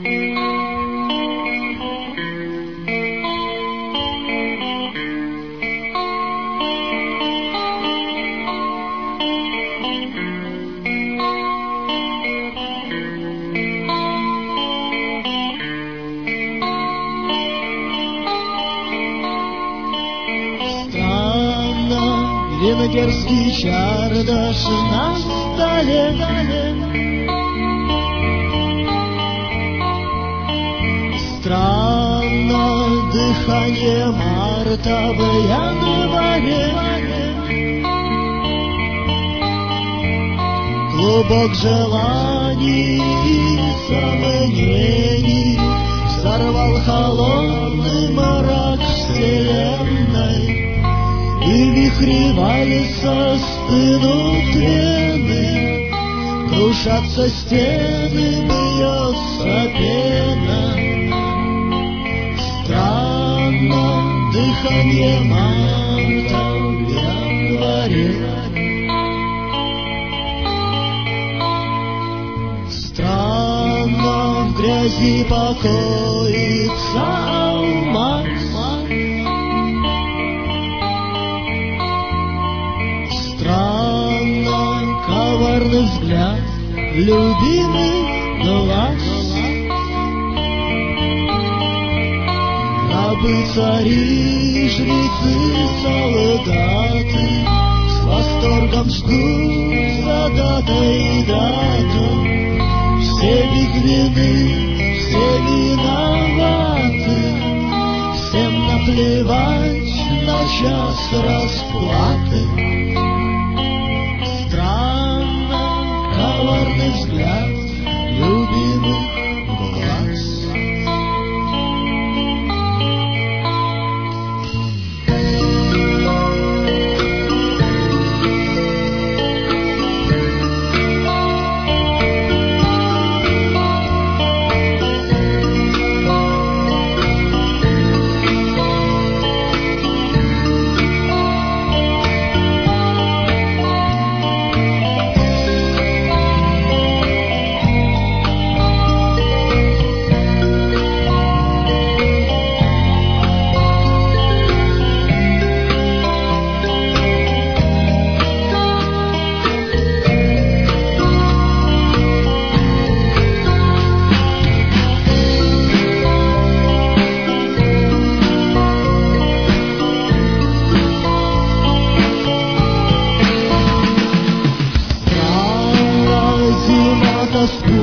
Венгерский чардаш на столе. Странно дыхание марта в январе. Клубок желаний и сомнений сорвал холодный мрак вселенной. И вихри вальса стынут вены, крушатся стены, бьется пена. Странно дыхание марта в январе. Странно в грязи покоится алмаз. Странно коварный взгляд любимых глаз. Рабы, цари, жрецы, солдаты с восторгом ждут за датой дату. Все без вины, все виноваты, всем наплевать на час расплаты. Коварный взгляд любимых глаз. Тоскую